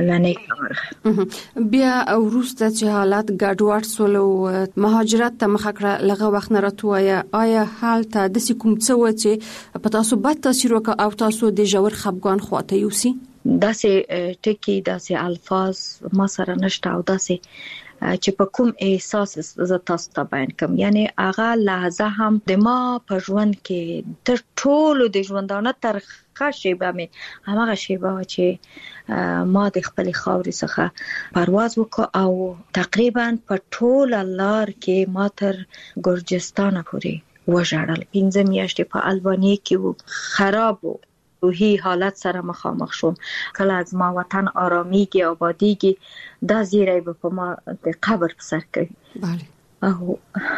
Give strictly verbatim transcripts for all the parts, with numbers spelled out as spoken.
مېلمنې کړه. بیا وروسته چې حالات ګډوډ سول او مهاجرت ته مخه کړه لغه وخت نه راتوایا آیا حالت د کوم څه و چې په تاسو بد تاثیر وکړ او تاسو د ژور خپګان خواته یوسي؟ داسې ټکی داسې الفاظ ما سره نشته او داسې چې په کوم احساس ز تاسو ته بیان کوم. یعنی هغه لحظه هم د ما په ژوند کې تر ټولو د ژوندانه ترخه شیبه مې هغه شیبه چې ما د خپل خاورې څخه پرواز وکړ او تقریبا په ټول لار کې ما تر ګرجستان پورې وژړل. پنځه میاشتې په البانیه کې و، خراب و، روحي حالت سره مخامخ شوم. کله از ما وطن آرامیږي آبادیږي دا زیری به په ما د قبر په سر کوي. بله او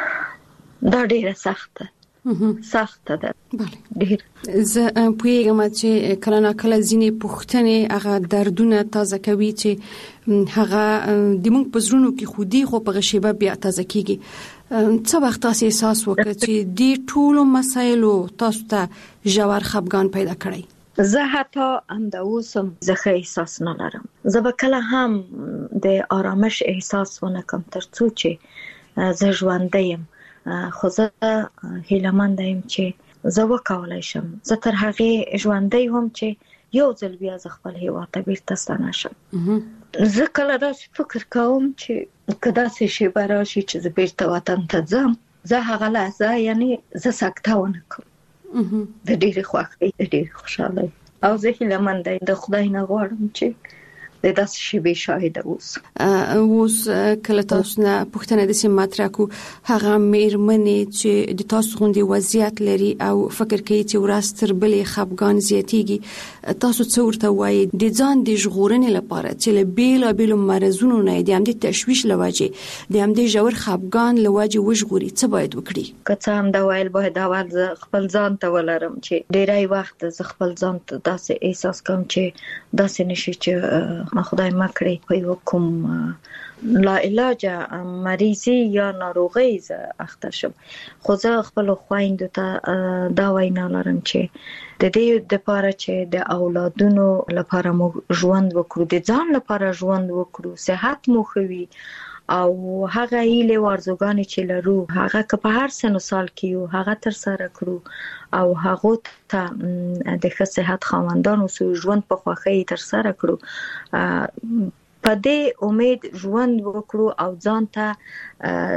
دا ډیره سخته سخته ده. بله ډیر زه پوهیږم چې کله نه کله ځینې پوښتنې هغه دردونه تازه کوي چې هغه د موږ په زړونو کې خودي خو په غشيبه بیا تازه کیږي. څه وخت تاسو احساس وکړ چې د ټولو مسایلو تاسو ته ژور خپګان پیدا کړی؟ زه حتی هم د اوسم زه احساس نه لرم. زه به کله هم د آرامش احساس ونه کوم تر څو چې زه ژوندی یم. خو زه هیله‌مند یم چې زه وکولای شم. زه تر هغه ژوندی هم چې یو ځل بیا ز خپل هیواد ته بیرته ستنه شم. زه کله داسې فکر کوم چې کدا سه شی براشي چې زه بیرته وطن ته ځم، زه هغه لحظه یعنی زه سکته ونه کوم. د ډېر خوښۍ د ډېر خوشاله او زه هیله‌مند یم د خدای نه غواړم چې د داسې شی به شاهد اوس. اوس کله تاسو نه پوښتنه د سیم مطرح کو هغه میرمنې چې د تاسو غوندي وضعیت لري او فکر کوي چې ورستر بلې خپګان زیاتیږي، تاسو څه ورته وایي د ځان د ژغورنې لپاره چې له بیلا بیلو مرزونو نه د هم د تشویش لوجه د هم د ژور خپګان لوجه وژغوري څه باید وکړي؟ که څه هم دا ویل باید اول خپل ځان ته ولرم چې ډیری وخت ز خپل ځان ته داسې احساس کوم چې داسې نشي چې ما خدای ما کړی په یو کوم لا علاج مریضي یا ناروغي ز اخته شم. خو زه خپل خويندو ته دا وینا لرم چې د دې د لپاره چې د اولادونو لپاره مو ژوند وکړو، د ځان لپاره ژوند وکړو، صحت مو خوي او هغه ایله ورزګانی چې لرو هغه که په هر سن سال کې یو هغه تر سره کړو او هغه ته د ښه صحت خواندانو سو ژوند په خوخه تر سره کړو. په دې امید ژوند وکړو او ځان ته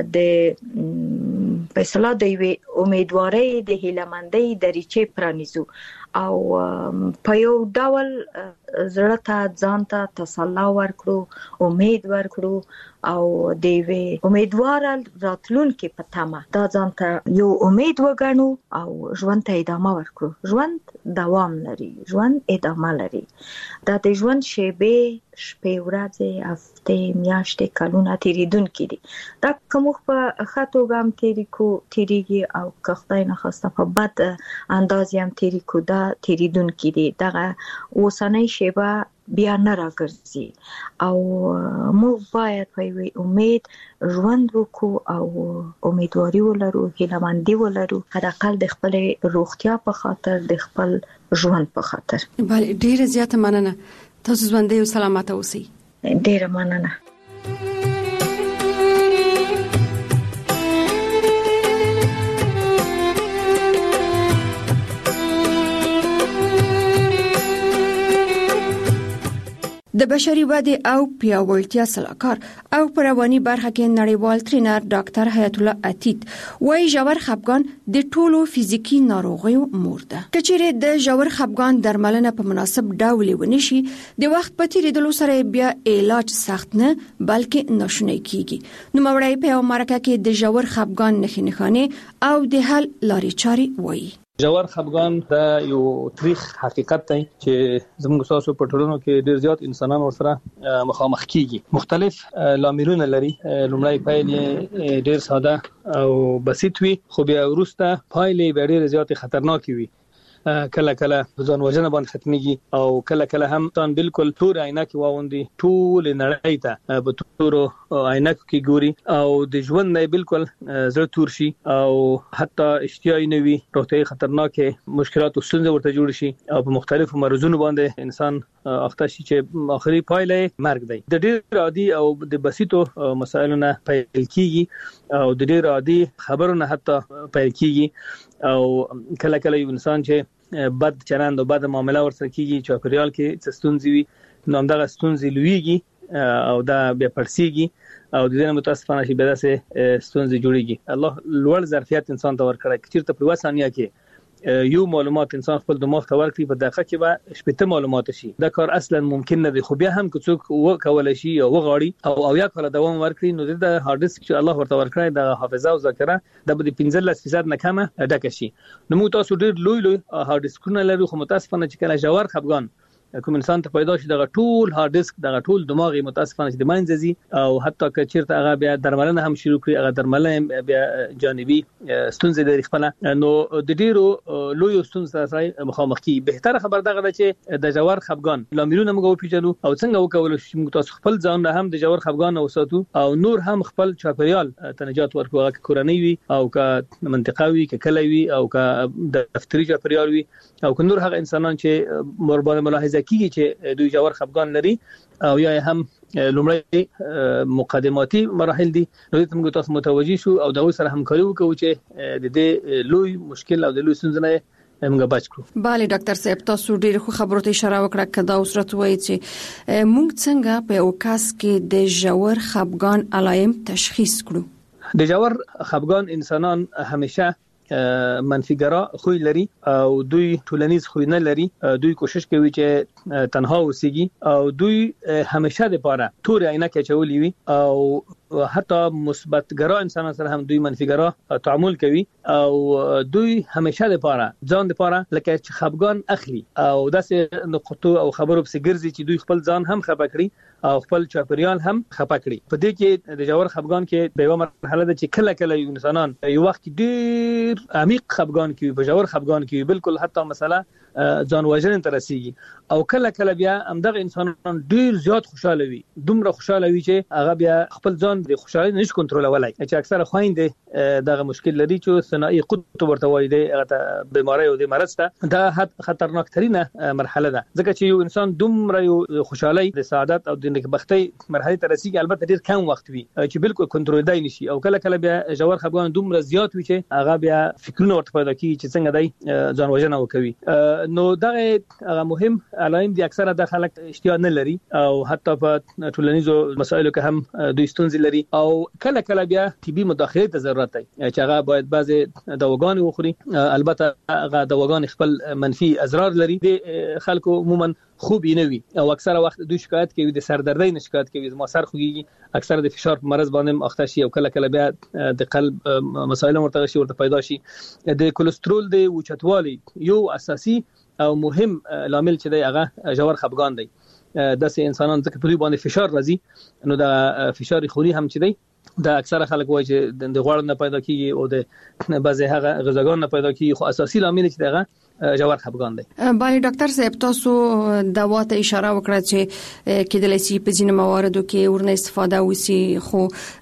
د فیصله دی امیدواري د هیلمندۍ دریچې پرانیزو او په یو ډول زړه ته ځان ته تسلا ورکړو، امید ورکړو او د وی امیدوار راتلونکي په تمه دا ځان ته یو امید وګڼو او ژوند ته ادامه ورکړو. ژوند دوام لري، ژوند ادامه لري. دا د ژوند شیبې شپې ورځې هفته میاشتې کلونه تیریدونکي دي. دا کوم په خاطو ګام تیری کو تیریږي او که خدای نه خواسته په بد انداز هم تیری کو دا تیریدونکي دي. دغه اوسنۍ شیبه بیا نه راګرځي او موږ باید په یوه امید ژوند وکړو او امیدواري ولرو، هیله‌مندي ولرو، حداقل د خپل روغتیا په خاطر، د خپل ژوند په خاطر. بله ډیره زیاته مننه. تاسو ژوندۍ او سلامته اوسئ. ډیره مننه. د بشري ودې او پیاوړتیا سلاکار او په رواني برخه کې نړیوال ټرینر ډاکټر حیات الله عتیق وايي ژور خپګان د ټولو فزیکی ناروغیو مور ده. کچېره د ژور خپګان درملنه په مناسب ډول ونشي د وخت په تیریدلو سره بیا علاج سخت نه بلکې ناشونی کیږي. نو مورای په امریکا کې د ژور خپګان نښې نښانې او د حل لارې چارې وایي. ژور خپګان دا یو تاریخ حقیقت دی چې زموږ تاسو په ټولنو کې ډیر زیات انسانان ورسره مخامخ کیږي. مختلف لاملونه لري. لومړی پایلې ډیر ساده او بسيط وي، خو بیا وروسته پایلې ډیر زیات خطرناک وي. کله کله ځان وژنه باندې ختميږي او کله کله هم تان بالکل تور عینکې واوندي ټول نړۍ ته په تور عینکو کې ګوري او د ژوند نه بالکل زړه تور شي او حتی اشتیاي نوي روغتي خطرناکه مشکلات او ستونزې ورته جوړ شي او په مختلفو مرزونو باندې انسان اخته شي چې اخري پایله مرګ دی. د ډېر عادي او د بسيطو مسایلو نه پیل کیږي او د ډېر عادي خبرونه حتی پیل کیږي او کله کله یو انسان چې بد چلند او بد معاملې ورسره کیږي چې پریال کې ستونزې وي نو همدغه ستونزې لویږي او دا بیا پړسیږي او د دې متاسفانه چې بیا سه ستونزې جوړيږي. الله لوړ ظرفیت انسان ته ورکړي چې په وسانیا کې یو معلومات انسان خپل دماغ ته ورکړي په دقیقه کې به شپږ معلومات شي. دا کار اصلا ممکن نه دی خو بیا هم که څوک وکول شي او وغاړي او او یا کله دوام ورکړي نو د هارد ډیسک چې الله ورته ورکړي د حافظه او ذاکره د پنځلس فیصد نه کمه ډکه شي. نو موږ تاسو ډېر لوی لوی هارد ډیسکونه لرو خو متاسفانه چې کله جوړ خپګان کوم انسان ته پیدا شي دغه ټول هارد ډیسک دغه ټول دماغي متاسفانه چې د منځزي او حتی که چیرته هغه بیا درملنه هم شروع کړي هغه درملنه بیا جانبي ستونزې لري خپل نو د ډیرو لوی ستونزې سره مخامخ کی. بهتره خبر دغه چې د جوړ خپګان لاملونه موږ پیژنو او څنګه وکول شي موږ تاسو خپل ځان هم د جوړ خپګان وساتو او نور هم خپل چاپیریال تنجات ورکو هغه کورنۍ وي او که منطقوي که کلوي او که دفتري چاپیریال وي او که نور هغه انسانان چې مربوطه ملاحظه کیږي چې دوی جوړ خپګان لري او یا هم لومړی مقدماتي مراحل دي نو ته موږ تاسو متوجي شو او د سره همکاري وکړو چې د دې لوی مشکل او د لوی ستونزې موږ بچ کړو. bale ډاکټر صاحب تاسو ډیر خو خبرو ته اشاره وکړه کدا اوسرت وایي چې موږ څنګه په اوکاس کې د جوړ خپګان علائم تشخیص کړو. د جوړ خپګان انسانان همیشه منفیګرا خوې لري او دوی ټولنیز خوې نه لري. دوی کوشش کوي چې تنها اوسېږي او دوی همیشه د پاره تور عینکې چولې وي او حتی مثبت ګرا انسانان سره هم دوی منفیګرا تعامل کوي او دوی همیشه د پاره ځان د پاره لکه چې خپګان اخلي او داسې نقطو او خبرو په ګرځي چې دوی خپل ځان هم خپه کړي او خپل چاپیریال هم خپه کړي. په دې کې د جوړ خپګان کې به یو مرحله ده چې کله کله انسانان یو وخت ډیر عمیق خپګان کې په جوړ خپګان کې بالکل حتی مثلا ځان وژنې ته رسیږي او کله کله بیا همدغه انسانان ډیر زیات خوشاله وي دومره خوشاله وي چې هغه بیا خپل ځان د خوشالۍ نشي کنټرولولای چې اکثره خويندې دغه مشکل لري چې ثنائي قطب ورته وایي د بیماری او د مرض ته دا خطرناک ترينه مرحله ده ځکه چې یو انسان دومره یو خوشالۍ د سعادت او د نیکبختۍ مرحله ته رسیږي البته ډیر کم وخت وي چې بالکل کنټرول دی نشي او کله کله بیا جوړ خپګان دومره زیات وي چې هغه بیا فکرونه ورته پیدا کوي چې څنګه دی ځان وژنه وکوي. نو دغه هغه مهم علائم دي اکثره د خلک اشتیا نه لري او حتی په ټولنیزو مسایلو کې هم دوی ستونزې لري او کله کله بیا طبي مداخله ته ضرورت دی چې هغه باید بعضي دواګان وخوري. البته هغه دواګان خپل منفي اضرار لري د خلکو عموما خوب نه وي او اکثره وخت دوی شکایت کوي د سردردۍ نه شکایت کوي ما سر خوږي اکثره د فشار مرز باندې اخته شي او کله کله بیا د قلب مسایل مرتبط شي ورته پیدا شي. د کولېسترول د اوچتوالي یو اساسي او مهم لامل چې دی هغه جوړ خپګان دی. د سه انسانان ځکه په دوی باندې فشار راځي نو د فشار خوري هم چې دی دا اکثره خلک وایي چې د غوړ نه پیدا کیږي او د بعضی هغه غذاګان نه پیدا کیږي خو اساسي لامل چې دغه جوړ خپګان دی. بله ډاکټر صاحب تاسو دوا ته اشاره وکړه چې کېدلای شي په ځینو مواردو کې ورنه استفاده وسی خو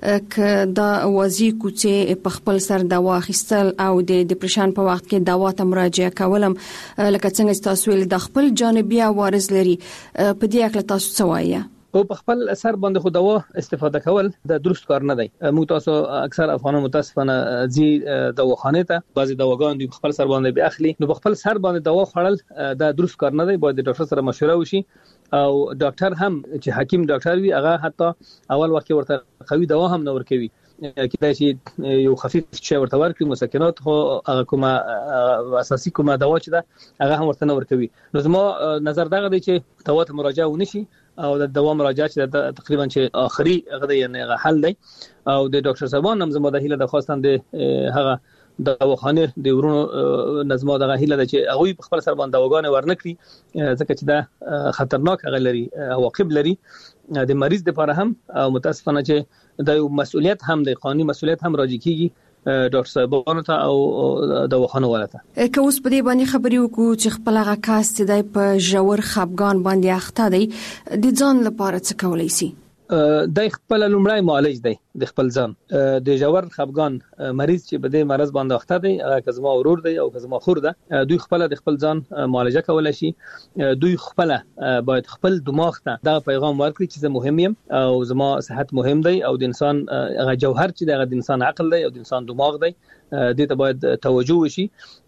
ک دا وازی کوڅه په خپل سر دوا اخیستل او د ډیپریشن په وخت کې دوا ته مراجعه کولم لکه څنګه تاسو ول د خپل جانبي عوارض لري په دې اړه تاسو څه وایي؟ او په خپل اثر باندې خو دوا استفاده کول د درست کار نه دی. موږ تاسو اکثر افغانان متاسفانه ځي دواخانه ته بعضي دواګان د خپل سر باندې به اخلي نو په خپل سر باندې دوا خوړل د درست کار نه دی. باید د ډاکټر سره مشوره وشي او ډاکټر هم چې حکیم ډاکټر وي هغه حتی اول وخت ورته قوي دوا هم نه ورکوي کله چې یو خفيف شی ورته ورکړي مسکنات خو هغه کومه اساسي کومه دوا چې ده هغه هم ورته نه ورکوي. نو زما نظر دغه دی چې دوا ته مراجعه ونشي او د دوا مراجعه چې تقریبا چې اخري هغه یعنی حل دی او د ډاکټر صاحبان هم زما د هیله د خواستان د هغه د دواخانه د ورونو نظم دغه هیله ده چې هغه په خپل سر باندې دواګانې ورنکړي ځکه چې دا خطرناک هغه لري عواقب لري د مریض لپاره هم او متاسفانه چې د مسؤلیت هم د قانوني مسؤلیت هم راځي کیږي ډاکټر صاحبانو ته او دواخانو ولته. که اوس په دې باندې خبرې وکړو چې خپل هغه کاست دی په ژور خپګان باندې اخته دی، د ځان لپاره څه کولای شي؟ د خپل لومړی معالج دی د خپل ځان. د ژور خپګان مریض چې په دې مرض باندې اخته دی، هغه کزما ورور دی او کزما خور ده، دوی خپل د خپل ځان معالجه کولای شي. دوی خپل باید خپل دماغ ته دا پیغام ورکړي چې زه مهم یم او زما صحت مهم دی او د انسان هغه جوهر چې د انسان عقل دی او د انسان دماغ دی، دې ته باید توجه وشي.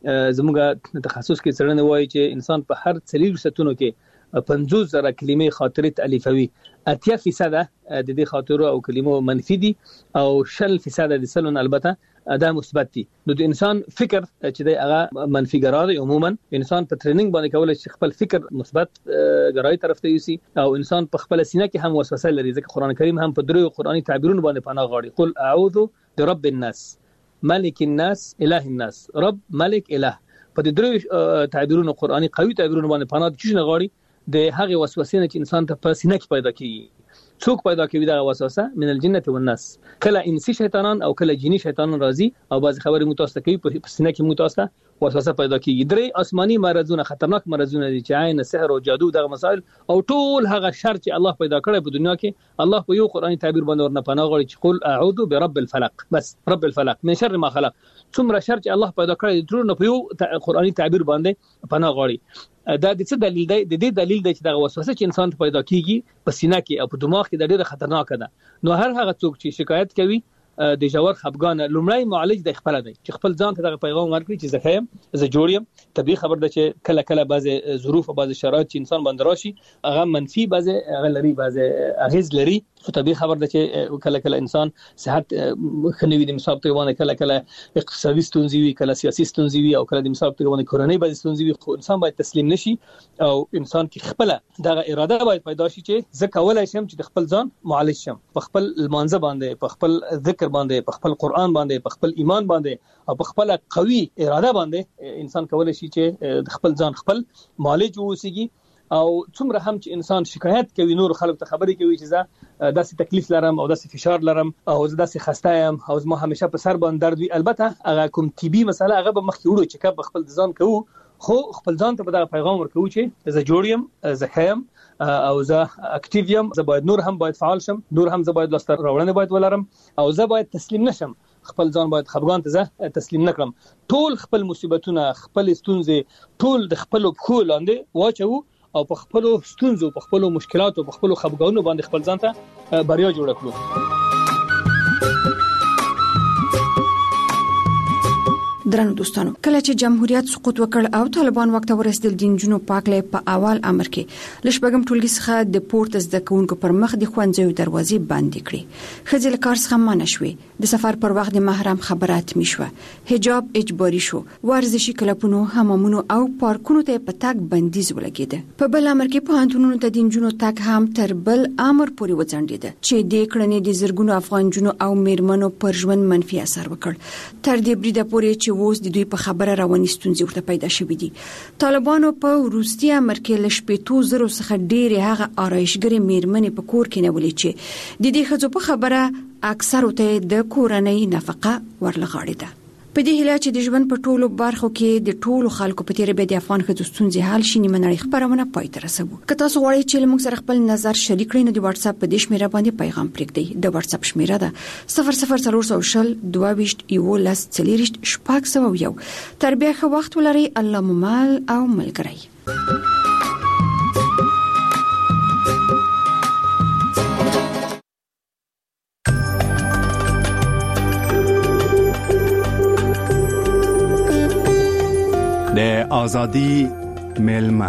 زموږ تخصص کې څرنه وایي چې انسان په هر څلور ستونو کې پنځوس زره کلمې خاطره تالیفوي. اتیا فیصد د دې خاطرو او کلمو منفي دي او شل فیصد د سلون البته دا مثبت دي. نو د انسان فکر چې د هغه منفي ګرا دی، عموما انسان په ټریننګ باندې کولای شي خپل فکر مثبت ګرای طرف ته یوسي او انسان په خپل سینه کې هم وسوسه لري، ځکه قران کریم هم په درو قرآني تعبیرونو باندې پناه غواړي. قل اعوذ برب الناس، ملک الناس، اله الناس. رب، ملک، اله، په دې درو تعبیرونو قرآني قوي تعبیرونو باندې پناه چې نه غواړي د هغه وسوسې نه چې انسان ته په سینه کې پیدا کیږي. څوک پیدا کوي دا وسوسه؟ من الجنه والناس. کله انسی شیطانان او کله جنی شیطانان راځي او بعض خبرې متوسته کوي، په سینه کې متوسته وسوسه پیدا کیږي. درې آسماني مرزونه، خطرناک مرزونه دي چې عین، سحر او جادو دغه مسائل او ټول هغه شر چې الله پیدا کړی په دنیا کې، الله په یو قرآني تعبیر باندې ورنه پناه غواړي چې قل اعوذ برب الفلق. بس رب الفلق من شر ما خلق. څومره شر چې الله پیدا کړی ټول نه په یو قرآني تعبیر باندې پناه غواړي. دا د څه دلیل دی؟ د دې دلیل دی چې دا وسوسه چې انسان ته پیدا کیږي په سینه کې او په دماغ کې د ډېر خطرناک ده. نو هر هغه څوک چې شکایت کوي د ژور خپګان، لومړی معالج د خپل دی چې خپل ځان ته دا پیغام ورکړي چې زه خیم، زه جوړ یم. طبيعي خبر ده چې کله کله بعضی ظروف او بعضی شرایط چې انسان باندې راشي هغه منفي، بعضی هغه لري، بعضی اغیز لري. خو طبيعي خبر ده چې کله کله انسان صحت خنوي د مصاب ته باندې، کله کله اقتصادي ستونزې وي، کله سیاسي ستونزې وي او کله د مصاب ته باندې کورنۍ بعضی ستونزې وي. خو انسان باید تسلیم نشي او انسان کې خپل دغه اراده باید پیدا شي چې زه کولای شم چې د خپل ځان معالج شم، په خپل المانزه باندې، په خپل ذکر باندې، په خپل قرآن باندې، په خپل ایمان باندې او په خپل قوي اراده باندې انسان کولای شي چې د خپل ځان خپل معالج ووسیږي. او څومره هم چې انسان شکایت کوي، نور خلک ته خبرې کوي چې زه داسې تکلیف لرم او داسې فشار لرم او زه داسې خسته یم او زما همیشه په سر باندې درد وي، البته هغه کوم طبي مسله هغه به مخکې وړو چې کب خپل ځان کوو، خو خپل ځان ته به دا پیغام ورکوو چې زه جوړ یم، زه خیم او زه اکټیو یم، زه باید نور هم باید فعال شم، نور هم زه باید لاسته راوړنې باید ولرم او زه باید تسلیم نشم، خپل ځان باید خپګان ته زه تسلیم نکړم. ټول خپل مصیبتونه، خپل ستونزې ټول د خپل پخو لاندې واچو او په خپل ستونزو، په خپل مشکلاتو، په خپل خپګانونو باندې خپل ځان ته بریا جوړ کړو. درنو دوستانو، کله چې جمهوریت سقوط وکړ او طالبان وخت ورسېدل، د نجونو پاکلې په اول امر کې لشبګم ټولګي څخه د پورت زده کوونکو پر مخ د خوندزیو دروازې بندې کړې. خځې له کار څخه منع شوې، د سفر پر وخت د محرم خبرات میشوه، حجاب اجباري شو، ورزشي کلبونو، حمامونو او پارکونو ته په تاک بندیز ولګېده. په بل امر کې پوهنتونونو ته د نجونو تاک هم تر بل امر پورې وځنډېده چې د کړنې د زرګونو افغان جنو او میرمنو پر ژوند منفي اثر وکړ. تر دې بریده پورې چې اوس د دوی په خبره رواني ستونزې ورته پیدا شوې دي. طالبانو په وروستي امر کې له شپېتو زرو څخه ډېرې هغه آرایشګرې میرمنې په کور کې نیولې چې د دې ښځو په خبره اکثر ته د کورنۍ نفقه ورلغاړې ده. په دې هیله چې د ژوند په ټولو برخو کې د ټولو خلکو په تیر به د افغان ښځو ستونزې حل شي، نیمه نړۍ خبرونه پای ته رسوو. که تاسو غواړئ چې موږ سره خپل نظر شریک کړئ نو د واتس اپ په دې شمیره باندې پیغام پرېږدئ. د واتس اپ شمیره ده صفر صفر څلور سوه شل دوه ویشت یولس څلېرویشت شپږ سوه یو. تر بیا ښه وخت ولرئ. الله مو مل او ملګری. د آزادی میلمه.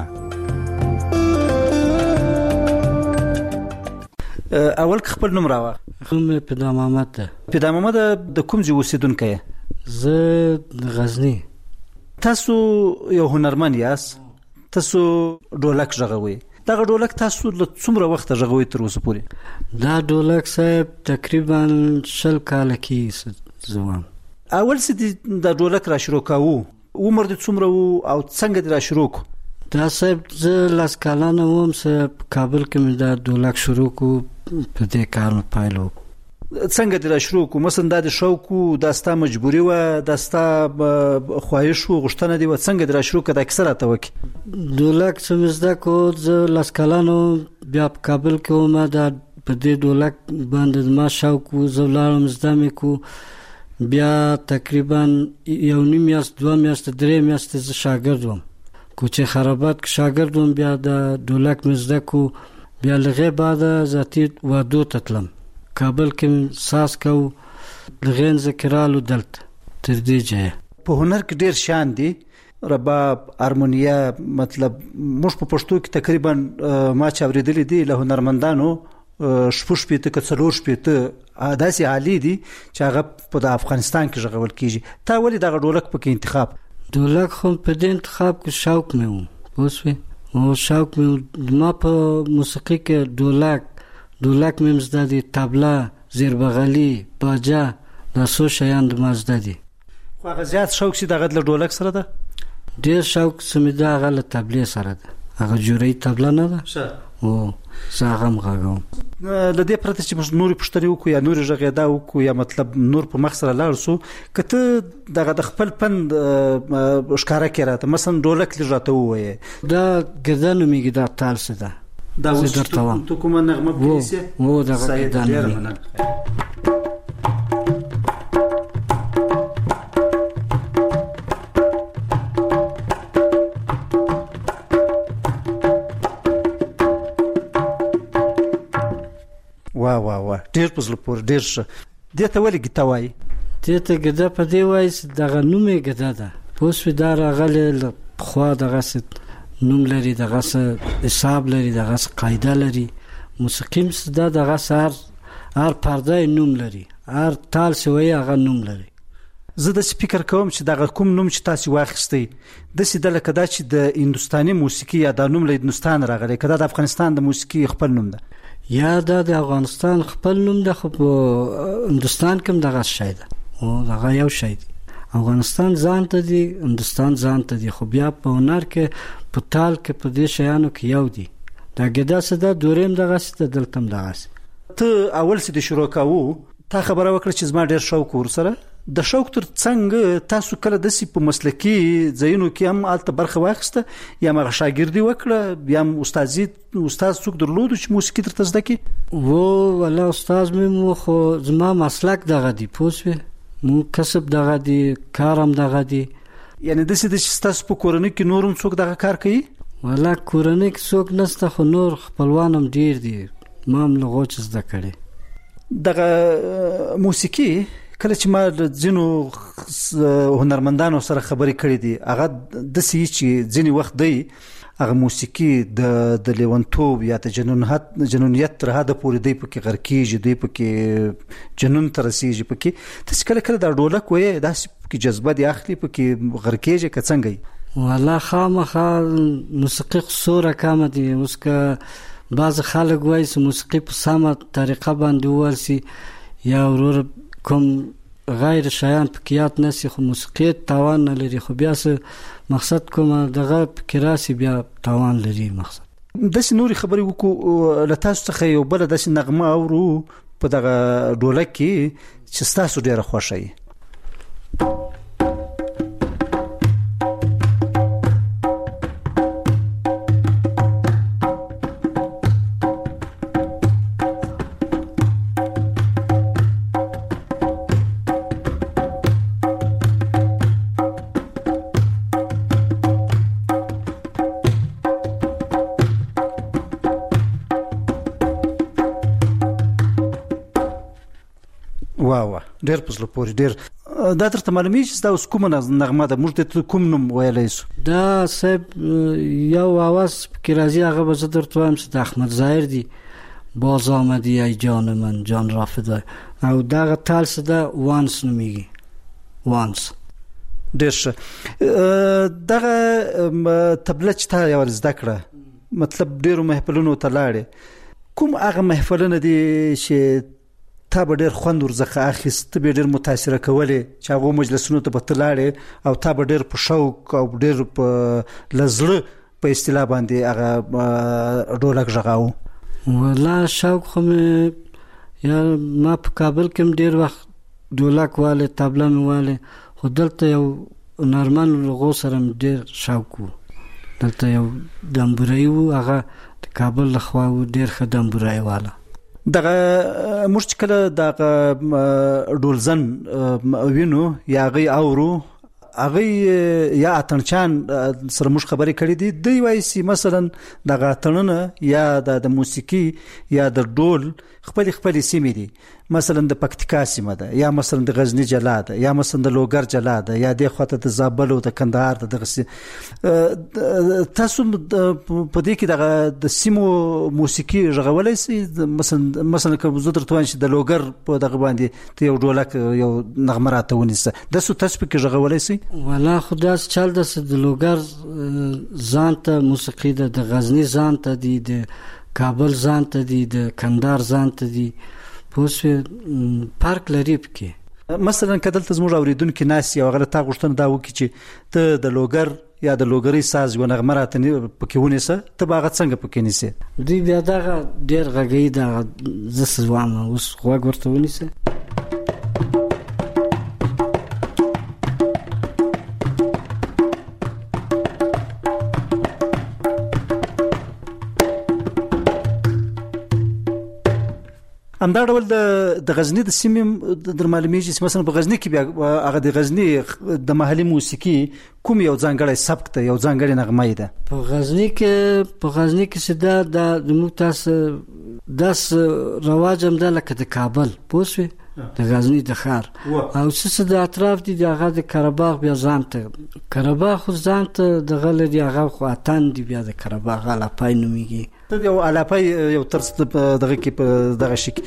اول خپل نوم راوړه. خپل پیدا محمد ده. پیدا محمد د کوم ځای اوسیدونکی یې؟ زه د غزنی. تاسو یو هنرمند یاست، تاسو ډولک غږوئ. دغه ډولک تاسو له څومره وخته غږوئ تر اوسه پورې؟ دا ډولک صاحب تقریبا شل کاله کې زوام. اول څه د ډولک را شروع کاوه، عمر د څومره وو او څنګه د را شروع کو؟ دا صاحب زه لاس کالانه وم، په کابل کې مې دا ډولک شروع کو، په دې کار مې پیل وکړ. څنګه د شروع کو مثلا د شوق د استا مجبوری و د استا خواهش او غوښتنه دی و څنګه د شروع کده اکثره ته وکی دولک سمزده کو ز لاسکلانو بیا په کابل کې ما د په دې دولک باندې ما شوق زولارم زدم کو بیا تقریبا یو نیم میاشت دوه میاشت درې میاشت ز شاګرد وم کوچه خرابات کې شاګرد وم بیا د دولک مزده کو بیا لغه بعد ذاتی وادو تتلم کابل کې ساس کو لغین ذکرالو دلت تر دې ځای په هنر کې ډیر شان دي رباب هارمونیا مطلب موږ په پښتو کې تقریبا ما چې اوریدلې دي له هنرمندانو شپږ شپېته که څلور شپېته داسې عالی دي چې هغه په افغانستان کې ژغورل کیږي تا ولې دغه ډولک په انتخاب دولک خو په دې انتخاب کې شوق مې و اوس او شوق مې ما په موسیقي کې دولک دولک مې مزده دي طبله زیربغلی باجا د سو شیان د مزده دي خو هغه زیات شوق چې دغه د دولک سره ده ډیر شوق سمې ده هغه له طبلې سره ده هغه جوړی طبله نه ده او زه هم غږوم د دې پرته چې موږ نورې پوښتنې وکړو یا نورې غږېدا وکړو یا مطلب نور په مخ سره لاړ سو که ته دغه د خپل پند ښکاره کړې راته مثلا ډولک لږ راته ووایې دا ګرده نومېږي دا تال څه ده دا اوس تو کومه نغمه پلیسه وو دغه ګرده نومېږي وا وا وا ډیر پزله پور ډیر ښه دې ته ولې ګیتا وایي دې ته ګدا په دې وایي چې دغه نوم یې ګدا ده اوس وی دا راغلی خو دغه نوم لري دغه حساب لري دغه قاعده لري موسیقي مصدا دغه سر هر پرده نوم لري هر تال سوی هغه نوم لري زه د سپیکر کوم چې دغه کوم نوم چې تاسو واخیستئ د سیده لکه دا چې د هندستاني موسیقي یا د نوم له هندستان راغلی کدا د افغانستان د موسیقي خپل نوم ده یا دا د افغانستان خپل نوم ده خو په هندستان کې دغه شی ده او دغه یو شی دی افغانستان ځان ته دی هندستان ځان ته دی خو بیا په هنر کې په تال کې په دې شیانو کې یو دی دا ګدا سده دوریم دغه ست دلتم دغه ته اول سې د شروع کاوه تا خبره وکړه چې زما ډیر شوق ورسره د شوق تر څنګه تاسو کله د سی په مسلکی ځایونو کې هم الته برخه واخسته یا ما شاګردي وکړه یا استادي استاد څوک درلود چې موسیقي تر تزده کې وو ولا استاد مې خو زما مسلک دغه دی پوسوي مو کسب دغه دی کارم دغه دی یعنی د سې د تاسو په کورنۍ کې نورم څوک دغه کار کوي ولا کورنۍ کې څوک نشته خو نور خپلوانم ډیر دي ما هم لغوچ زده کړي دغه موسیقي کله چې ما د ځینو هنرمندانو سره خبرې کړې دي هغه د سې چې ځینی وخت دی هغه موسیقي د د لیونتوب یا د جنونیت جنونیت تر هدا پورې دی پکې غرکیږي دی پکې جنون تر رسیږي پکې تاسو کله کله د ډولک وې د پکې جذبه دی اخلي پکې غرکیږي که څنګه والله خامخا موسیقي صوره کم دي اوس که بعض خلک وایي چې موسیقي په سمه طریقه باندې ورسي یا ورور کوم غیر شایان پکیات نسی خو موسیقي تاوان نه لري خو بیا څه مقصد کوم دغه فکراسي بیا تاوان لري مقصد د نوري خبرې وکړو له تاسو څخه یو بل د نغمه اورو په دغه ډولک کې چې تاسو ډیره خوښه یې واو ډېر پزله پوری ډېر دا تر معلومي چې دا اوس کومه نغمه ده موږ ته کوم نوم ویلای شو دا صاحب یو आवाज کې راځي هغه به زه درته وایم چې د احمد ظاهر دی باز آمدی ای جان من جان رافضه او دغه تال څه ده وانس نومیږي وانس ډېر ښه دغه تبله چې تا یو زده کړه مطلب ډېرو محفلونو ته لاړې کوم هغه محفلونه دي چې تا به ډېر خوند ورڅخه اخیست به ډېر متاثره کولې چې هغه مجلسونو ته به تلاړې او تا به ډېر په شوق او ډېر په لزړه په اصطلاح باندې هغه ډولک غږاو والله شوق خو مې یا ما په کابل کې ډیر وخت ډولک واله طبله مې واله، خو دلته یو نارمن لغو سره ډیر شوق و. دلته یو دمبورای و، هغه د کابل لخوا و، ډیر ښه دمبورای واله. دغه موږ چې کله دغه ډولزن وینو یا غي اورو هغه یا اتنچان سره موږ خبرې کړې دي، دوی وایي چې مثلا دغه اتنونه یا د موسیقي یا د ډول خپل خپل سیمې دي، مثلا د پکتیکا سیمه ده، یا مثلا د غزنی جلا ده، یا مثلا د لوګر جلا ده، یا د خواته د زابل او د کندهار ده. دغه تاسو په دې کې دغه د سیمو موسیقي ژغولای شي، مثلا مثلا که زه درته وایم چې د لوګر په دغه باندې ته یو ډولک یو نغمه راته ونیسه، د څه تاسو په کې ژغولای شي؟ ولا خدا چل د لوګر ځان ته موسیقي ده، د غزنی ځان ته دي، د کابل ځان ته دي، د کندهار ځان ته دي، پوسه پارک لري پکې. مثلا کدل ته زموږ اوریدونکو ناس یو غلطه غوښتنه دا وکړي چې ته د لوګر یا د لوګری ساز یو نغمه راته پکې ونیسه، ته باغ څنګه پکې نیسه؟ دوی بیا دغه ډیر غږی دا زس وامه اوس غوږ ورته ونیسه. همدا ډول د غزنی د سیمې در معلومیږي چې مثلا په غزنی کې بیا هغه د غزنی د محلي موسیقي کوم یو ځانګړی سبک ته یو ځانګړی نغمه ده. په غزنی کې په غزنی کې سدا د موږ تاسو داس رواج هم ده لکه د کابل پوسوي د غزنی د خار او څه د اطراف دي هغه د قرهباغ بیا ځان ته قرهباغ خو ځان ته د غل دی هغه خو اتن دی بیا د قرهباغ علاپای نومیږي. ته یو علاپای یو ترس دغه کې په دغه شک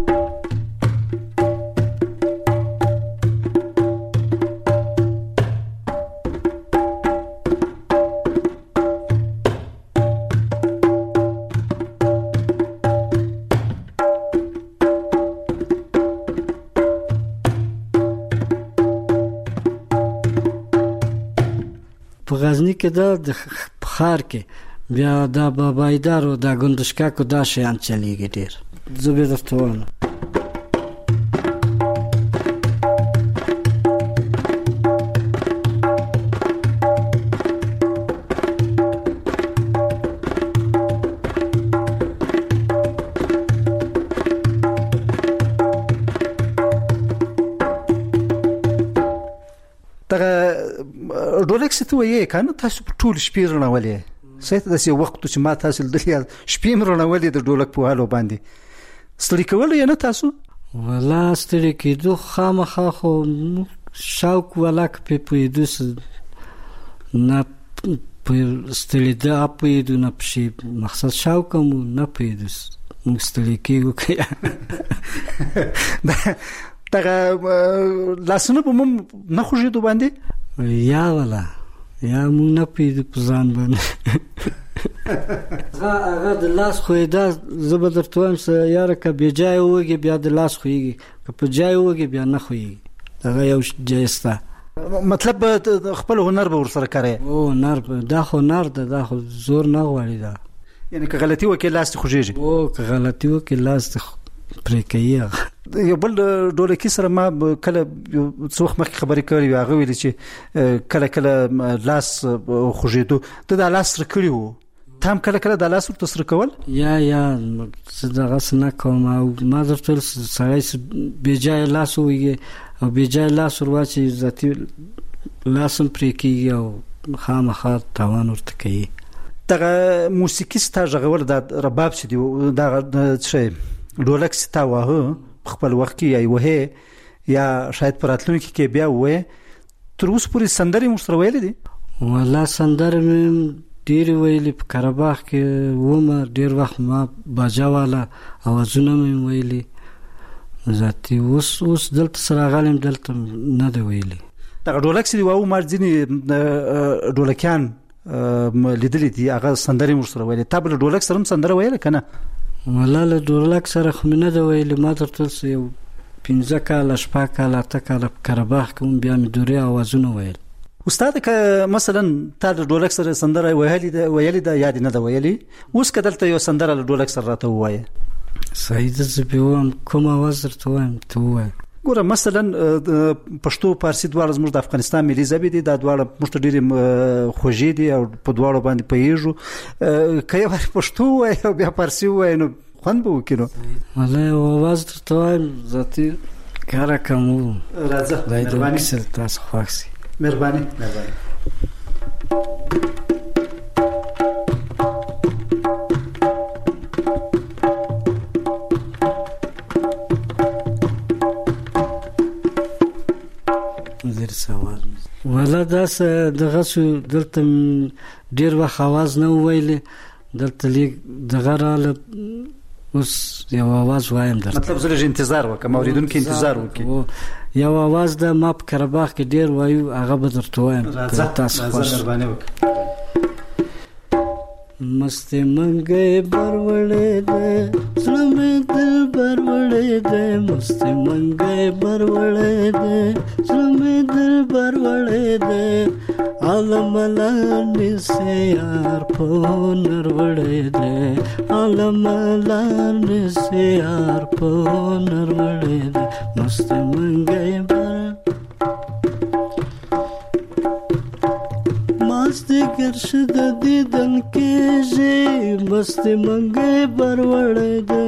په غزنی کې د خار کې بیا دا بابایدار او دا ګندشکا کو دا شیان چلیږي ډیر. زه به درته وایم دغه ډولک څه ته وایي کنه تاسو په ټول شپې رڼولې سیت د سی وخت چې ما تاسو د شپې رڼولې د ډولک په حالو باندې ستړي کول یا نه تاسو؟ ولا ستړي کېدو خامخا خو شوق ولاک په پېدوس نه په ستړي د اپېدو نه پښې مقصد شوق مو نه پېدوس موږ ستړي کېږو دغه لاسونه په مم نه خوږېدو باندې یا ولا یا مونږ نه پیدا پزان باندې هغه هغه د لاس خوېدا زبر درته وایم چې یاره که بیا جای وږي بیا د لاس خوېږي که په جای وږي بیا نه خوېږي هغه یو جایسته مطلب خپل هنر به ورسره کوي. او هنر دا خو هنر ده دا خو زور نه غواړي دا یعنی که غلطي وکړي لاس ته خوږېږي او که غلطي وکړي لاس ته پرې کوي. یو بل ډولکی سره ما کله څو وخت مخکې خبرې کړې هغه ویل چې کله کله لاس خوږېدو ته د لاس سره کړي وو تام کله کله د لاس ورته سره کول یا یا څه دغه څه نه کوم او ما درته سړی بېجای لاس وویږي او بېجای لاس ور واچي ذاتي لاس هم پرې کېږي او خامخا تاوان ورته کوي. دغه موسیقي ستا غږول د رباب چې دی دغه څه ډولک ستا وهه خپل وخت کې یا وهه یا شاید پر راتلونکي کې بیا وې تر اوسه پورې سندرې مو سره ویلې دي؟ والله سندرې مې ډېرې ویلې په قرهباغ کې ومه ډېر وخت ما باجا والا اوازونه مې ویلې ذاتي اوس اوس دلته سره غلم دلته نه دی ویلې. دغه ډولک چې واو ما ځینې ډولکیان لیدلې دي هغه سندرې مو سره ویلې. تا بل ډولک سره هم سندره ویله که نه؟ والله له ډولک سره خو مې نه ده ویلې ما درته یو پنځه کاله شپږ کاله اته کاله په قرهباغ کې هم بیا مې دورې اوازونه ویل. استاد که مثلا تا د ډولک سره سندره ویلې ده ویلې ده یا دې نه ده ویلې اوس که دلته یو سندره له ډولک سره راته ووایه؟ صحیح ده زه به وایم کوم اواز درته وایم ته ووایه. ګوره مثلا پښتو فارسی دواړه زموږ د افغانستان ملي ژبې دي، دا دواړه موږ ته ډېرې خوږې دي او په دواړو باندې پوهېږو. که یو پښتو ووایي او بیا فارسي ووایي نو خوند به وکړي. نو والله یو اواز درته وایم ذاتي کاره کم وو. راځه مهرباني سره تاسو خوښ شي. مهرباني مهرباني. والا داس دغه شو دلته ډیر وخت आवाज نه ویل، دلته لیک دغه رااله اوس یو आवाज وایم درته. مطلب زه لږ انتظار وکم، اوریدونکو انتظار وکړي. یو आवाज د ما په کرباخ کې ډیر وایو، هغه به درته وایم. تاسو مهرباني وکړئ. मस्त मंगे बरवड़े दे सुनमे दिल बरवड़े दे, मस्त मंगे बरवड़े दे सुनमे दिल बरवड़े दे, आलम लाने से यार पो नरवड़े दे, आलम लाने से यार पो नरवड़े दे, मस्त मंगे बर मस्त गर्शद दीदन के जे, मस्त मंगे बरवड़े दे,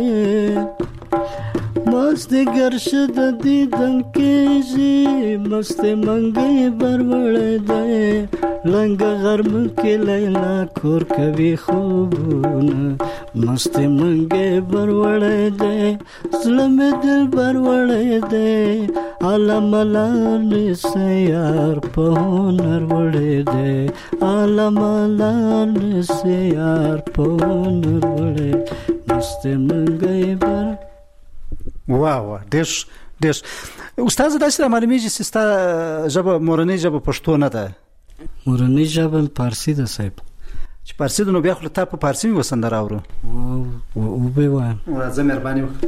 मस्त गर्शद दीदन के जे, मस्त मंगे बरवड़े दे, लंग गरम के लैला खोर कभी खूबून, मस्त मंगे बरवड़े दे सुलम दिल बरवड़े दे, आला मलाने से यार पहुनर वड़े दे, आला मलाने से यार पहुनर वड़े, मस्त मंगे बर. واه واه ډېر ډېر. استاد داسې را معلومیږي چې ستا ژبه مورنۍ ژبه پښتو نه ده. مورنۍ ژبه فارسي ده صاحب. چې فارسي ده نو بیا خو له تا په فارسي مې وسندره اورو. وبې وایم. راځه مهرباني وکړه.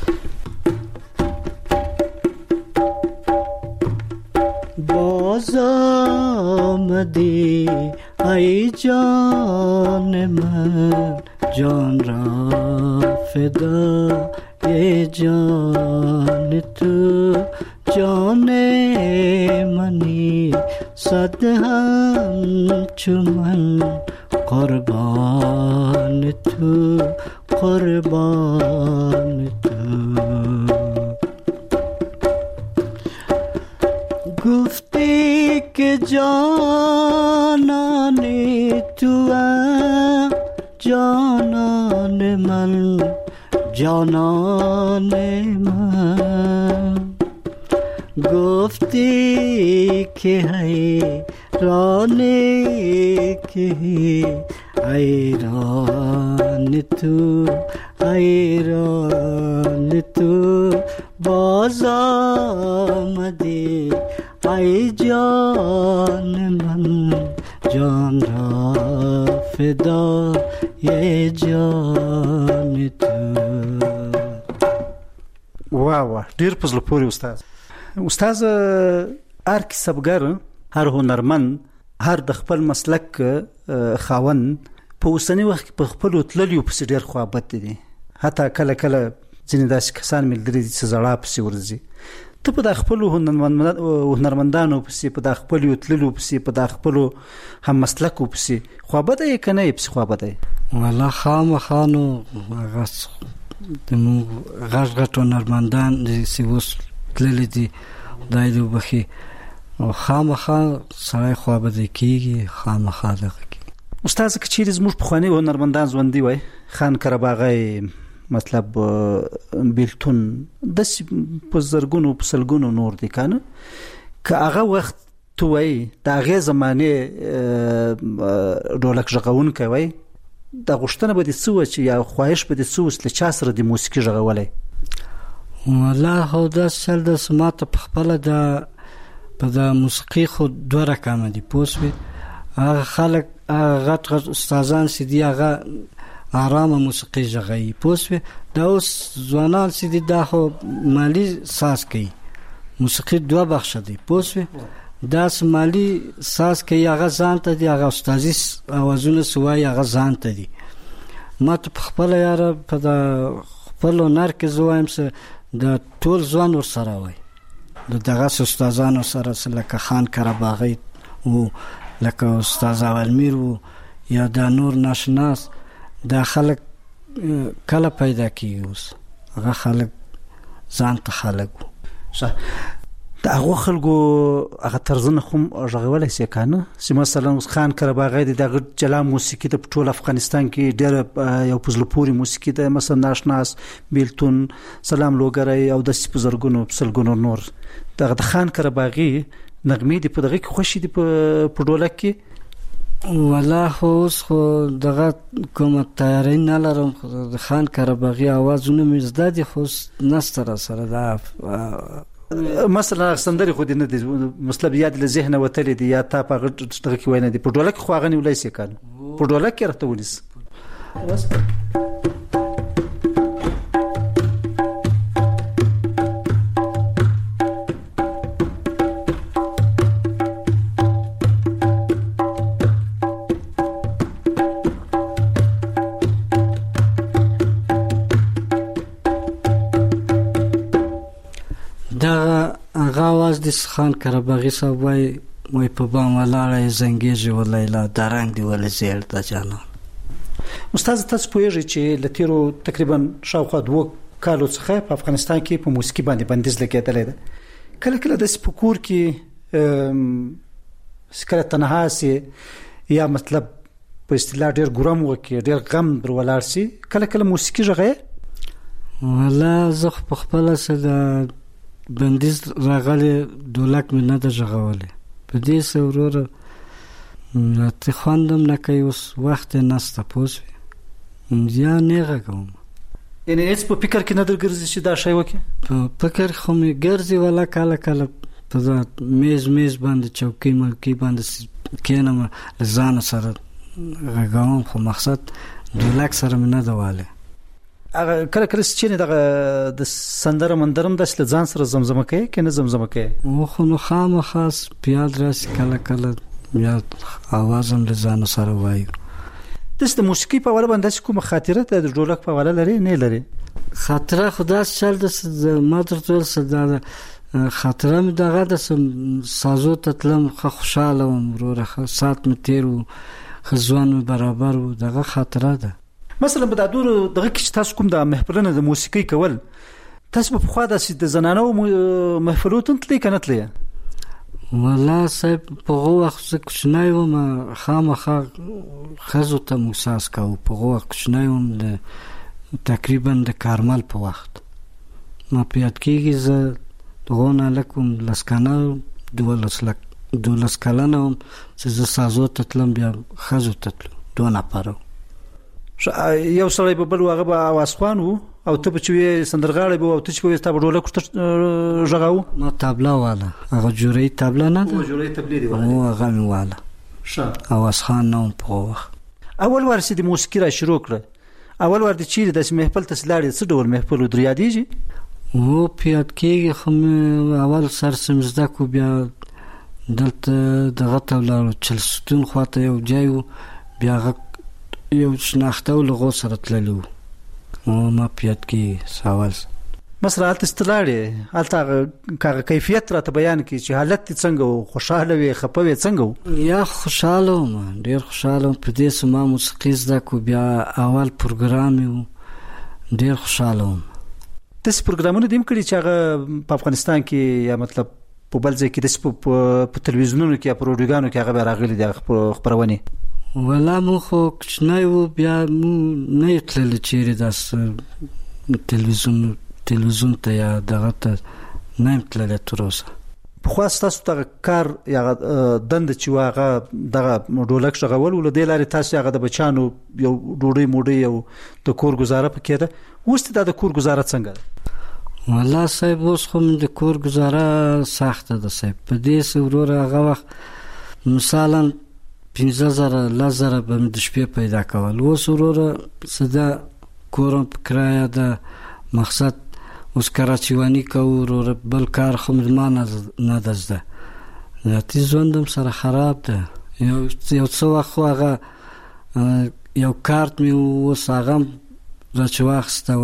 باز آمدی ای جان من، جان را فدا ای جان تو، جان منی صد هم چمن، قربان تو قربان تو. گفتی که جانان تو جانان من، جانان من، گفتی که حیران که حیران تو حیران تو، باز آمدی ای جان من، جان را فدا ای جان تو. واه واه ډېر په زړه پورې استاد. استاد هر کسبګر، هر هنرمند، هر د خپل مسلک خاوند په اوسنی وخت په خپل تللیو پسې ډېر خوابت دي. حتی کله کله ځینې داسې کسان ملګري دي چې زړه پسې ورځي. ته په د خپلو هنرمندانو پسې، په د خپلو تللو پسې، په د خپلو هم مسلکو پسې خوابته یې که نه یې پسې خوابته یې؟ والله خامخا نو هغه زموږ غټ غټ هنرمندان چې اوس تللي دي خدای دې وبخي، او خامخا سړی خوابته کېږي، خامخا دغه کېږي. استاد که چیرې زموږ پخواني هنرمندان ژوندي وای، خان قرهباغی مطلب بیلتون داسې په زرګونو په سلګونو نور دي کنه، که هغه وخت تو وای د هغې زمانې ډولک غږونکی وای، دا غوښتنه به دې څه وه چې یا خواهش به دې څه و چې له چا سره د موسیقي غږولی؟ والله خو داسې چل داسې ما ته په خپله د په د موسیقي خو دوه رقمه دي پوه شوې. هغه خلک هغه غټ غټ استادان چې دي هغه آرامه موسیقي غږوي پوه شوې. دا اوس ځوانان چې دي دا خو مالي ساز کوي. موسیقي دوه بخشه دی پوه شوې. داسې مالي ساز کوي هغه ځان ته دي، هغه استازي اوازونه چې وایي هغه ځان ته دي. ما ته په خپله یاره په د خپل هنر کې زوایم سه د ټول ځوان ور سره وای د دغه استادانو سره لکه خان کرباغی او لکه استاد اولمیر او یا د نور ناشناس د خلک کله پیدا کیږي اوس هغه خلک ځان ته خلک شه د هغه خلکو هغه طرزونه خو ژغولای شي کنه چې مثلا خان کرباغی د جلا موسیقي د ټول افغانستان کې ډېر یو پزلپوري موسیقي د مثلا ناشناس بیلتون سلام لوګری او د سپزرګونو پسلګونو نور د خان کرباغی نغمې دی په دغه کې خوشي دی په ډولک کې والله اوس خو دغه کومه تیاری نه لرم د خان کرباغی आवाजونه مې زده دي خو نستر سره دا مثلا سندري خو دې نه دي مطلب یاد له ذهن وتلې دي یا تا په دغه کې ویني دي په ډولک خو غنی ولای سي کان په ډولک کې راته ونیس د خان کرباغی صاحب وای وای په بام ولاړې زنګیږي ولایلا درنګ دی ول زیر د جانان استاد تاسو پوهیږئ چې لتیرو تقریبا شاوخوا دوه کالو څخه په افغانستان کې په موسیقي باندې بندیز لګیدلې ده کله کله د سپکور کې سکره تنها سي یا مطلب په اصطلاح ډېر ګرام وکي ډېر غم بر ولاړ سي کله کله موسیقي ژغه ولا زه په خپل سره بندیز راغلی دولک مې نه د ژغولې په دې سوروره ته خواندم نه کوي اوس وخت نه ستاسو یا نه غوم یعنی هیڅ په فکر کې نه درګرځي چې دا شی وکي په فکر خو مې ګرځي ولا کله کله په میز میز باندې چوکۍ ملکی باندې کینم ځان سره غوم خو مقصد دولک سره مې نه دواله اګه کله کله چې نه دغه د سندره مندرم د ځان سره زمزمه کوي کنه زمزمه کوي او خو نو خام خاص پیاد راس کله کله یا اوازم له ځان سره وایو د موسیقي په اړه باندې کوم خاطره ته د ډولک په اړه لري نه لري خاطره خدا چل د مادر تول صدا خاطره مې دغه د سازو تتلم خوشاله وم وروره سات مې تیرو خزوان برابر و دغه خاطره ده مثلا په دادور دغه کې تاسو کوم د محفلونو د موسیقي کول تاسو په خوا د زنانو محفلوتن تللی کنه تللی والله صاحب په وخت څه کوچنای و ما خامخا خزو ته موساس کاو په وخت کوچنای و تقریبا د کارمل په وخت ما پیات کېږي زه دغه لکم لسکانه دولس لک دولس کلنه چې زه سازو ته تلم بیا خزو ته تلم دوه نفرو یو سړی په بل واغه به आवाज خوانو او ته چې سندرغاړی به او ته چې تا په ډوله کوټ ژغاو ما تابلا والا هغه جوړی تابلا نه او جوړی تبلی دی او هغه می والا ښه आवाज خان نو په وخت اول ورسې د موسیقي را شروع کړ اول ور د چیرې د محفل تسلاړي څه ډول محفل دریا دیږي او پیات کې خم اول سر سمزدا کو بیا دلته دغه تولار چلستون خواته یو جایو بیا یو شناخته لغو سره تللو او ما پیات کې سوال مثلا حالت استلاړي حالت هغه کیفیت را ته بیان کی چې حالت څنګه خوشاله وي خپوي څنګه یا خوشاله ما ډیر خوشاله په دې سم موسیقي زده کو بیا اول پروګرام یو ډیر خوشاله تاسو پروګرامونه دیم کړی چې هغه په افغانستان کې یا مطلب په بل ځای کې د په تلویزیونونو کې یا په رادیوګانو کې هغه راغلي د خبرونه ولا مو خو کښنای و بیا مو نه تلل چیرې داس تلویزیون تلویزیون ته یا دغه ته نه تلل تروسه په خاص تاسو ته کار یا دند چې واغه دغه ډولک شغول ول د لارې تاسو هغه د بچانو یو ډوډۍ موډۍ یو د کور گزاره پکې ده وست د کور گزاره څنګه والله صاحب اوس خو د کور گزاره سخته ده صاحب په دې سورور هغه وخت مثلا پنځه زره لزره به د شپې پیدا کول و سوروره صدا کورم کرایه ده مقصد اوس کراچیوانی کور بل کار خو ما نه دزده ذاتی ژوندم سره خراب ده یو یو څو وخت هغه یو کارت می اوس هغه راچواخسته وای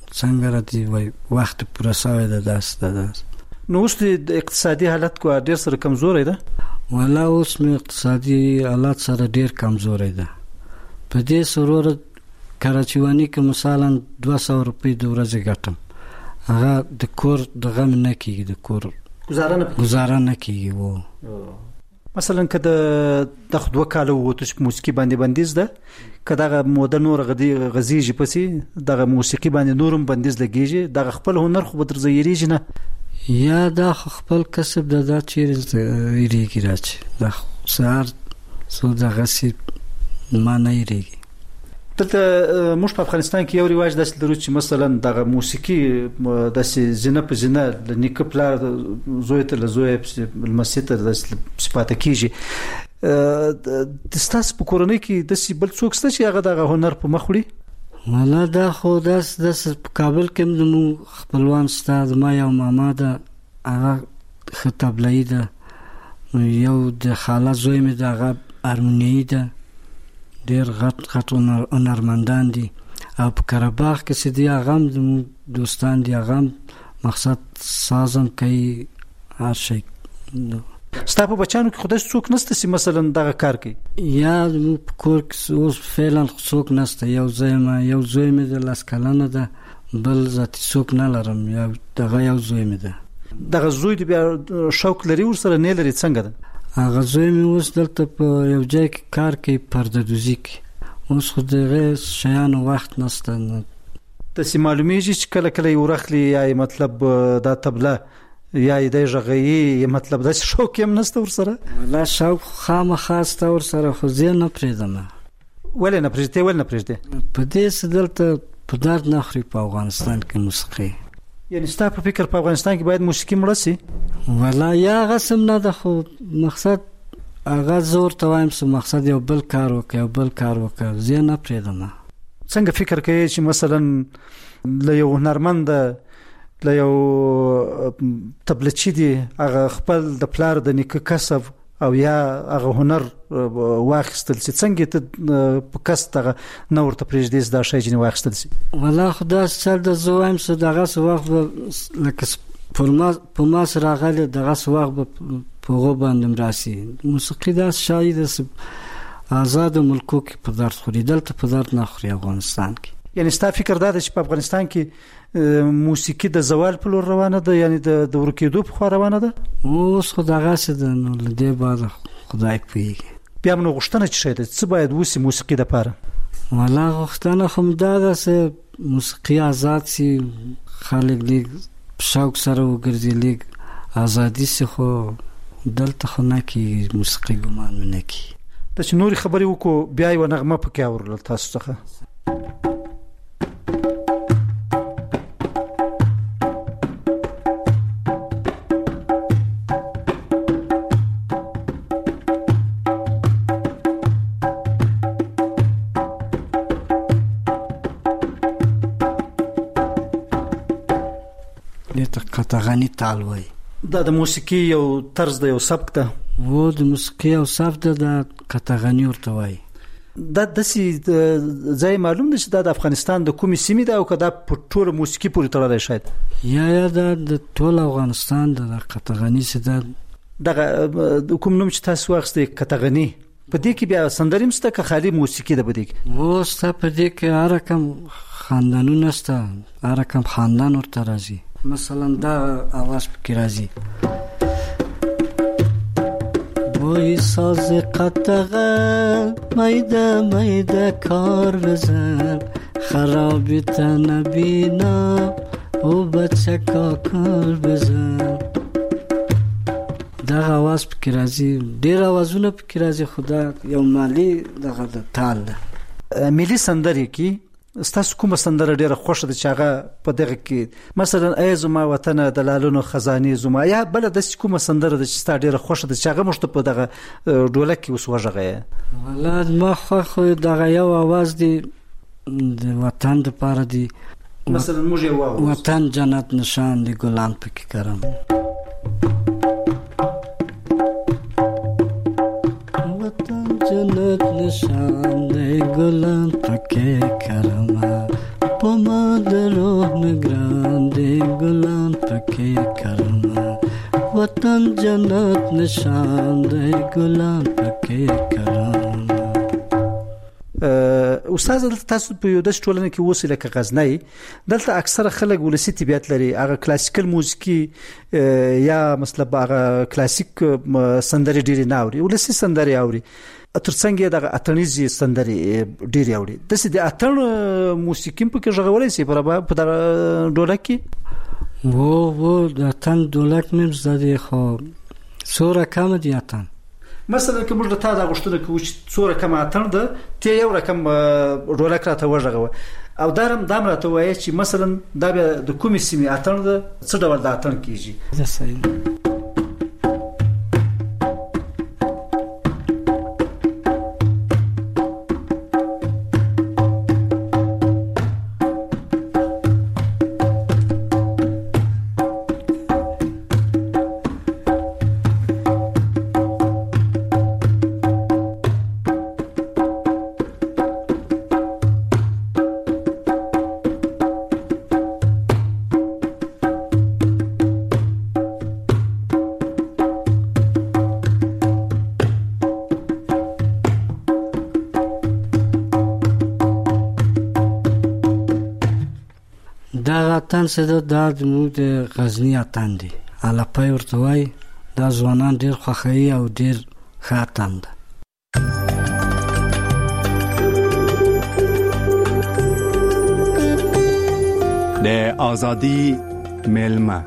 څنګه راځي وای وخت پوره شوی د داس د داس نو اوس د اقتصادي حالت کو ډیر سره کمزورې ده. ولا اوس مې اقتصادي حالت سره ډیر کمزورې ده. په دې سرور کراچیوانی کې مثلا دوه سوه روپۍ د ورځې ګټم، هغه د کور د غم نه کېږي، د کور گزاره نه گزاره نه کېږي. و مثلا که د دوه کاله ووتو چې موسیقي باندې بندیز ده، که دغه موده نور غزیږي پسې دغه موسیقي باندې نورم بندیز لګیږي، دغه خپل هنر خو به در ځایریږي نه؟ یا دا خپل کسب د دا چیرې ایریږي راځي د سهار څو دغسې ما نه ایریږي. دلته موږ په افغانستان کې یو رواج داسې لرو چې مثلا دغه موسیقي داسې زینه په زینه د نیکه پلار زوی ته له زوی لمسي ته داسې پاتې کېږي. ستاسو په کورنۍ کې داسې بل څوک شته چې هغه دغه هنر په مخ وړي؟ والا دا خو داسې داسې په کابل کې هم زموږ خپلوان شته. زما یو ماما ده، هغه ښه طبلایي ده. یو د خاله زوی مې ده، هغه هارمونیایي ده. ډېر غټ غټ هنرمندان دي. او په قرهباغ کې چې دي هغه هم زموږ دوستان دي، هغه هم مقصد ساز هم کوي، هر شی. ستا په بچانو کې خو داسې څوک نشته چې مثلا دغه کار کوي؟ یا زموږ په کور کې اوس فعلا څوک نشته. یو زوی مې یو زوی مې د لس کلنه ده، بل ذاتي څوک نه لرم. یا دغه یو زوی مې ده. دغه زوی دې بیا شوق لري ورسره نه لري؟ څنګه ده؟ هغه زوی مې اوس دلته په یو ځای کې کار کوي، پرده دوزي کې. اوس خو دغه شیانو وخت نشته. داسې معلومیږي چې کله کله یې ورخلي، یا مطلب دا طبله یا یې دی غږوي، مطلب داسې شوق یې هم نشته ورسره؟ والله شوق خامخا شته ورسره، خو زه نه پرېږدم. ولې نه پرېږدې؟ ولې نه پرېږدې؟ په دې چې دلته په درد نه خوري په افغانستان کې موسیقي. یعنې ستا په فکر په افغانستان کې باید موسیقي مړه شي؟ والله یا هغه سم نه ده، خو مقصد هغه زور ته وایم چې مقصد یو بل کار وکړه، یو بل کار وکړه. زه نه پرېږدم. څنګه فکر کوي چې مثلا له یو هنرمند له یو طبلچي دی هغه خپل د پلار د نیکه کسب او یا هغه هنر واخیستل چې څنګه ته په کس دغه نه ورته پرېږدې دا شی چې واخیستل شي؟ والله خو داسې چل ده. زه وایم چې دغسې وخت به لکه په ما سره راغلی دغسې وخت به په هغو باندې هم راسي. موسیقي داسې شی ده چې آزادو ملکو کې په درد خوري، دلته په درد نه خوري افغانستان کې. یعنی ستا فکر دا ده چې په افغانستان کې موسیقي د زوال په لور روانه ده، یعنی د ورکېدو په خوا روانه ده؟ اوس خو دغسې ده. نو له دې بعده خدای پوهېږي. بیا هم نو غوښتنه چې شی ده څه باید وشي موسیقي دپاره؟ والله غوښتنه خو همدا ده چې موسیقي آزاد شي، خلک لږ په شوق سره وګرځي، لږ ازادي شي. خو دلته خو نه کېږي، موسیقي ګمان مې نه کېږي. دا چې نورې خبرې وکړو بیا یوه نغمه پکې اورله تاسو څخه. قطغني تال وای. دا د موسیقي یو طرز د یو سبک ده. و د موسیقي یو سبک ده، د قطغني ورته وای. دا داسې ځای معلوم ده چې دا د افغانستان د کومې سیمې ده او که دا په ټوله موسیقي پورې تړلی شاید؟ یا یا دا د ټول افغانستان ده. د قطغني چې ده دغه کوم نوم چې تاسو واخیستی قطغني، په دې کې بیا سندرې هم شته که خالي موسیقي ده په دې کې؟ و شته په دې کې هر رقم خاندانونه شته، هر رقم خاندان ورته راځي. مثلا دا آواز پکې راځي: بوی ساز قطغه میده میده کار بزن، خرابی تا نبینا او بچه کا کار بزن. دا آواز پکې راځي. ډېر آوازونه پکې راځي، خدا یو مالی دغه د تال ده. ملي سندرې کې ستاسو کومه سندره ډیره خوښه ده چې هغه په دغه کې مثلا ای زما وطن د لالونو خزانې زما، یا بل داسې کومه سندره ده چې ستا ډیره خوښه ده چې هغه موږ ته په دغه ډولک کې اوس وغږوې؟ والله زما خوښ دغه یو آواز دی د وطن دپاره دی. مثلا موږ یې واورو: وطن جنت نشان دی ګلان پکې کرم. وطن جنت نشان دی ګلان پکې کرم. پما درو نگران دی گلان پکی کرما وطن جنت نشان دی گلان پکی کرما. استاد تاسو په یو د ټولنې کې اوسئ لکه غزنی دلته اکثره خلک ولسی طبيعت لري هغه کلاسیکل موسیقي یا مثلا هغه کلاسیک سندري ډیری نه اوري ولسی سندري اوري ترڅنګ د اتنیزي سندري ډیری اوري د سې د اتن موسیقي په کې ژغورې سي په په ډولک کې وو وو د اتن ډولک مې زده خو سوره کم دي اتن مثلا کوم د تا د غشتنه کې چې څوره کم اتن ده ته یو رقم ډولک راته وژغه او دارم دام راته وایي چې مثلا دا د کومې سیمه اتن ده څه ډول د اتن کیږي دا صحیح. دا اتن څه د د د غزنی اتن دی الاپای ورته وای دا ځوانان ډیر خوخی او ډیر خاتم ده. د آزادی ملما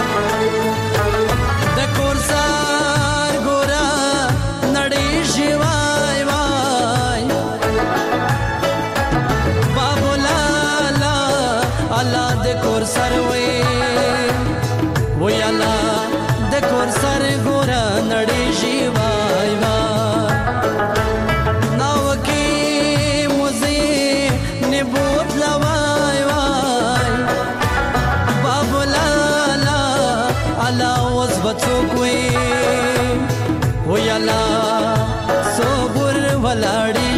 Shiva बचो कोई हो याला सोबुर वलाड़ी